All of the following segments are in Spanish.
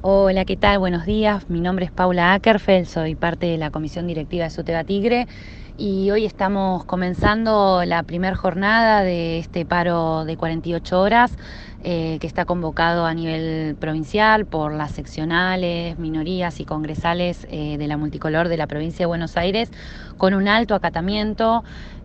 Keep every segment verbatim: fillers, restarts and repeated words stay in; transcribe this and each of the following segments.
Hola, ¿qué tal? Buenos días. Mi nombre es Paula Ackerfeld, soy parte de la comisión directiva de Suteba Tigre y hoy estamos comenzando la primera jornada de este paro de cuarenta y ocho horas eh, que está convocado a nivel provincial por las seccionales, minorías y congresales eh, de la multicolor de la provincia de Buenos Aires, con un alto acatamiento.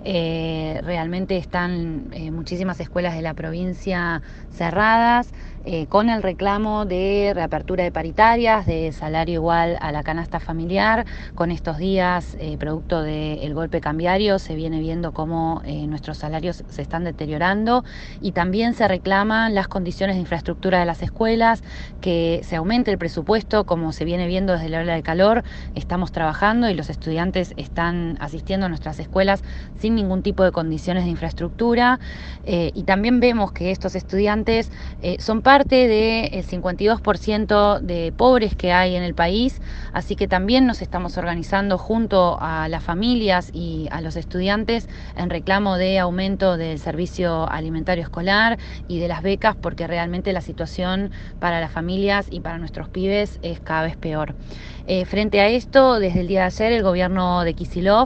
Eh, realmente están eh, muchísimas escuelas de la provincia cerradas, eh, con el reclamo de reapertura de paritarias, de salario igual a la canasta familiar. Con estos días, eh, producto del golpe cambiario, se viene viendo cómo eh, nuestros salarios se están deteriorando, y también se reclaman las condiciones de infraestructura de las escuelas, que se aumente el presupuesto, como se viene viendo desde la ola de calor. Estamos trabajando y los estudiantes están asistiendo a nuestras escuelas sin ningún tipo de condiciones de infraestructura, eh, y también vemos que estos estudiantes eh, son parte del cincuenta y dos por ciento de pobres que hay en el país, así que también nos estamos organizando junto a las familias y a los estudiantes en reclamo de aumento del servicio alimentario escolar y de las becas, porque realmente la situación para las familias y para nuestros pibes es cada vez peor. Eh, frente a esto, desde el día de ayer, el gobierno de Kicillof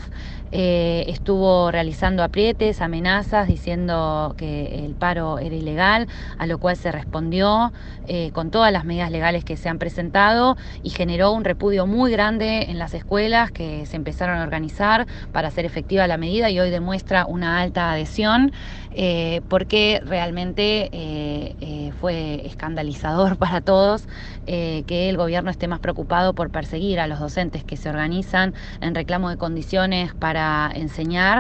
eh, estuvo realizando aprietes, amenazas, diciendo que el paro era ilegal, a lo cual se respondió eh, con todas las medidas legales que se han presentado, y generó un repudio muy grande en las escuelas, que se empezaron a organizar para hacer efectiva la medida, y hoy demuestra una alta adhesión, eh, porque realmente eh, eh, fue escandalizador para todos eh, que el gobierno esté más preocupado por perseguir a los docentes que se organizan en reclamo de condiciones para enseñar,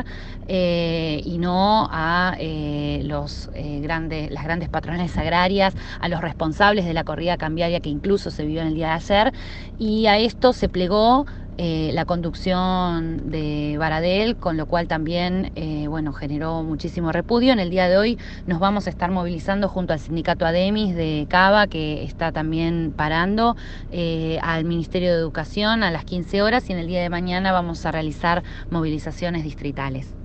eh, y no a eh, los, eh, grandes, las grandes patronales agrarias, a los responsables de la corrida cambiaria que incluso se vivió en el día de ayer. Y a esto se plegó eh, la conducción de Baradel, con lo cual también eh, bueno, generó muchísimo repudio. En el día de hoy nos vamos a estar movilizando junto al sindicato ADEMIS de Cava, que está también parando, eh, al Ministerio de Educación a las quince horas, y en el día de mañana vamos a realizar movilizaciones distritales.